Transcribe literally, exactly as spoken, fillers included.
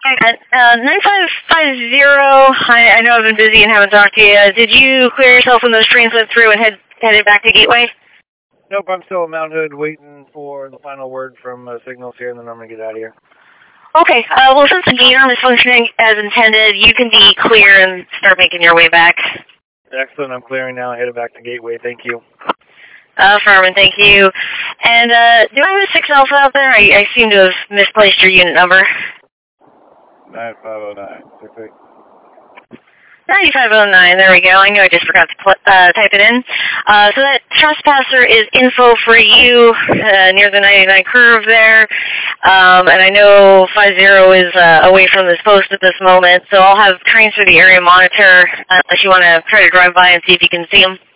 Uh, nine five five zero, I, I know I've been busy and haven't talked to you. Did you clear yourself when those trains went through and head, headed back to Gateway? Nope, I'm still at Mount Hood waiting for the final word from uh, Signals here, and then I'm going to get out of here. Okay, uh, well, since the gate arm is functioning as intended, you can be clear and start making your way back. Excellent, I'm clearing now. Headed back to Gateway. Thank you. Uh, Furman, thank you. And, uh, do I have a six Alpha out there? I, I seem to have misplaced your unit number. nine five oh nine, six eight. ninety-five oh nine, there we go. I knew I just forgot to put, uh, type it in. Uh, so that trespasser is info for you, uh, near the ninety-nine curve there. Um, and I know five zero is, uh, away from this post at this moment, so I'll have trains through the area monitor, uh, unless you want to try to drive by and see if you can see them.